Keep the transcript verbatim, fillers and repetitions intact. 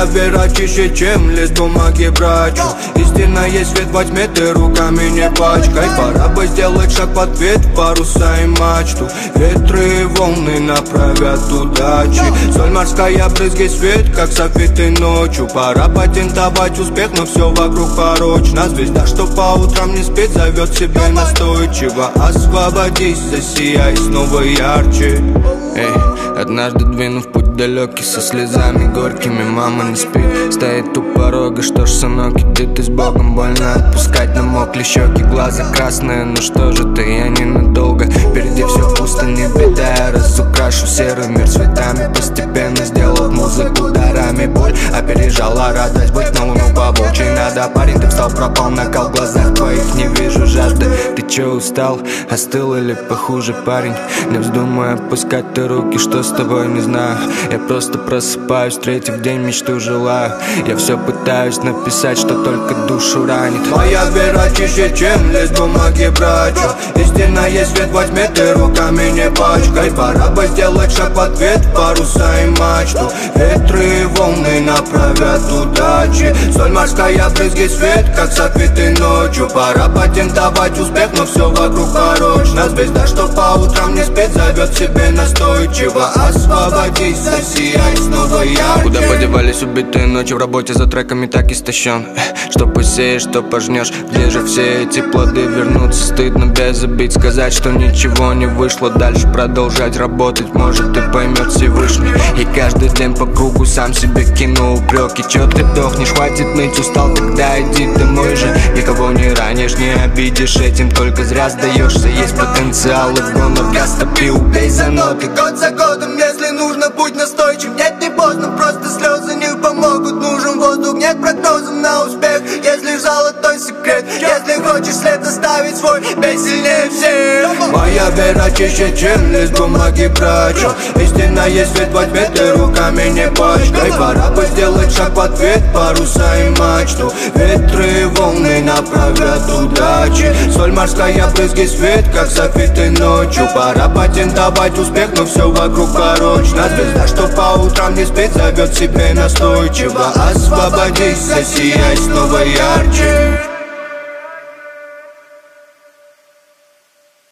вера чище, чем лист бумаги брачу. Истинно есть свет во тьме, ты руками не пачкай. Пора бы сделать шаг в ответ, паруса и мачту. Ветры и волны направят удачи. Соль морская, брызги свет, как софиты ночью. Пора патентовать успех, но все вокруг порочно. Звезда, что по утрам не спит, зовет себе настойчиво. Освободись, засияй снова ярче. Эй, однажды двинув путь далекий, со слезами горькими, мама не спит, стоит у порога. Что ж, сынок, иди ты с Богом, больно отпускать, намокли щеки, глаза красные. Ну что же ты, я ненадолго, впереди все пусто, не беда, я разукрашу серый мир цветами, постепенно сделав музыку дарами. Боль опережала радость, быть на луну по волчьей надо. Парень, ты встал, пропал, накал в глазах твоих, не вижу жажды. Ты че, устал, остыл или похуже, парень? Не вздумай опускать ты руки, что с тобой, не знаю. Я просто просыпаюсь, третий день мечту желаю. Я все пытаюсь написать, что только душу ранит. Моя вера чище, чем лист бумаги брачу. Истинно есть свет во тьме, ты руками не пачкай. Пора бы сделать шаг в ответ, паруса и мачту. Ветры и волны направят удачи. Соль морская, брызги свет, как софиты ночью. Пора патентовать успех, но все вокруг порочно. Звезда, что по утрам не спит, зовет себе настойчиво. Освободись, засияй снова ярче. Куда подевались убитые ночи, в работе за треками так истощен. Что посеешь, что пожнешь, где же все эти плоды вернутся? Стыдно без обид сказать, что ничего не вышло. Дальше продолжать работать, может и поймет Всевышний. И каждый день по кругу сам себе кину упреки. Че ты дохнешь, хватит ныть, устал, тогда иди домой же. Никого не ранишь, не обидишь, этим только зря сдаешься. Есть потенциал и гонор, газ топи, убей за ноты. Год за годом, если нужно, будь настойчив. Нет, не поздно, просто слезы не помогут. Нужен воздух, нет прогнозов на успех. Если золотой секрет, если хочешь след оставить свой, бей сильнее всех. Моя вера чище, чем лист бумаги брачу. Истинно есть свет во тьме, ты руками не пачкай. Пора бы сделать шаг в ответ, паруса и мачту. Ветры и волны направят удачи. Соль морская, брызги свет, как софиты ночью. Пора патентовать успех, но все вокруг порочно. Звезда, что по утрам не спит, зовет себе настойчиво. Освободись, засияй снова ярче.